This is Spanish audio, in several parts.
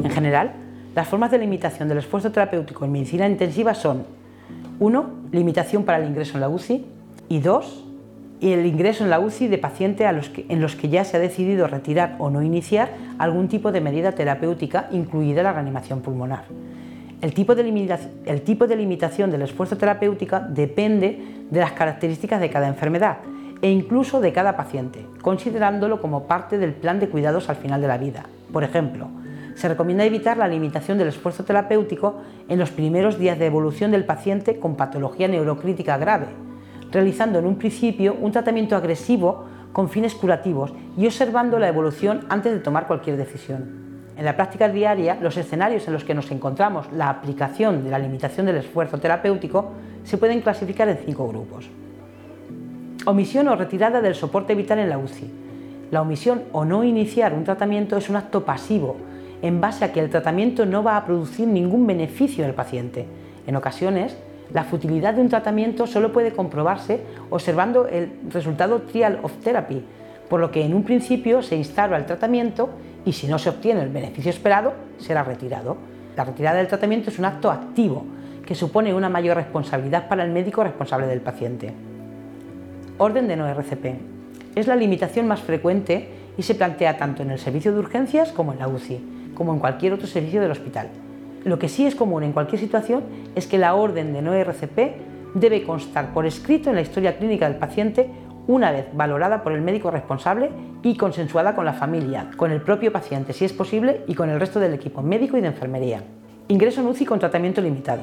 En general, las formas de limitación del esfuerzo terapéutico en medicina intensiva son 1. Limitación para el ingreso en la UCI y 2. El ingreso en la UCI de pacientes en los que ya se ha decidido retirar o no iniciar algún tipo de medida terapéutica, incluida la reanimación pulmonar. El tipo de limitación del esfuerzo terapéutico depende de las características de cada enfermedad e incluso de cada paciente, considerándolo como parte del plan de cuidados al final de la vida. Por ejemplo, se recomienda evitar la limitación del esfuerzo terapéutico en los primeros días de evolución del paciente con patología neurocrítica grave, realizando en un principio un tratamiento agresivo con fines curativos y observando la evolución antes de tomar cualquier decisión. En la práctica diaria, los escenarios en los que nos encontramos la aplicación de la limitación del esfuerzo terapéutico se pueden clasificar en 5 grupos. Omisión o retirada del soporte vital en la UCI. La omisión o no iniciar un tratamiento es un acto pasivo, en base a que el tratamiento no va a producir ningún beneficio en el paciente. En ocasiones, la futilidad de un tratamiento solo puede comprobarse observando el resultado trial of therapy, por lo que en un principio se instaura el tratamiento y si no se obtiene el beneficio esperado, será retirado. La retirada del tratamiento es un acto activo que supone una mayor responsabilidad para el médico responsable del paciente. Orden de no RCP. Es la limitación más frecuente y se plantea tanto en el servicio de urgencias como en la UCI, como en cualquier otro servicio del hospital. Lo que sí es común en cualquier situación es que la orden de no RCP debe constar por escrito en la historia clínica del paciente una vez valorada por el médico responsable y consensuada con la familia, con el propio paciente si es posible y con el resto del equipo médico y de enfermería. Ingreso en UCI con tratamiento limitado.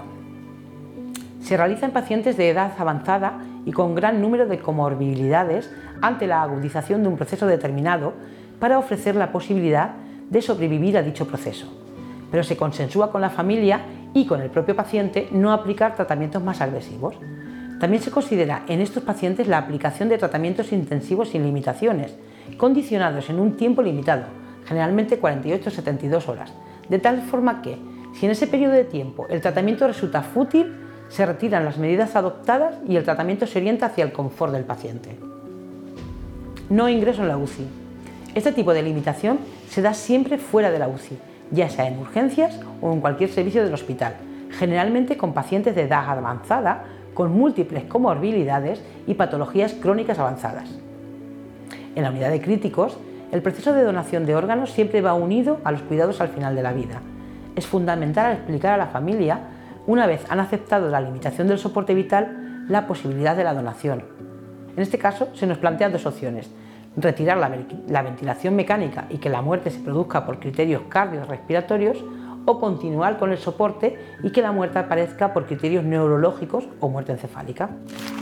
Se realiza en pacientes de edad avanzada y con gran número de comorbilidades ante la agudización de un proceso determinado para ofrecer la posibilidad de sobrevivir a dicho proceso, pero se consensúa con la familia y con el propio paciente no aplicar tratamientos más agresivos. También se considera en estos pacientes la aplicación de tratamientos intensivos sin limitaciones, condicionados en un tiempo limitado, generalmente 48-72 horas, de tal forma que, si en ese periodo de tiempo el tratamiento resulta fútil, se retiran las medidas adoptadas y el tratamiento se orienta hacia el confort del paciente. No ingreso en la UCI. Este tipo de limitación se da siempre fuera de la UCI, ya sea en urgencias o en cualquier servicio del hospital, generalmente con pacientes de edad avanzada, con múltiples comorbilidades y patologías crónicas avanzadas. En la unidad de críticos, el proceso de donación de órganos siempre va unido a los cuidados al final de la vida. Es fundamental explicar a la familia, una vez han aceptado la limitación del soporte vital, la posibilidad de la donación. En este caso, se nos plantean 2 opciones: retirar la ventilación mecánica y que la muerte se produzca por criterios cardiorrespiratorios, o continuar con el soporte y que la muerte aparezca por criterios neurológicos o muerte encefálica.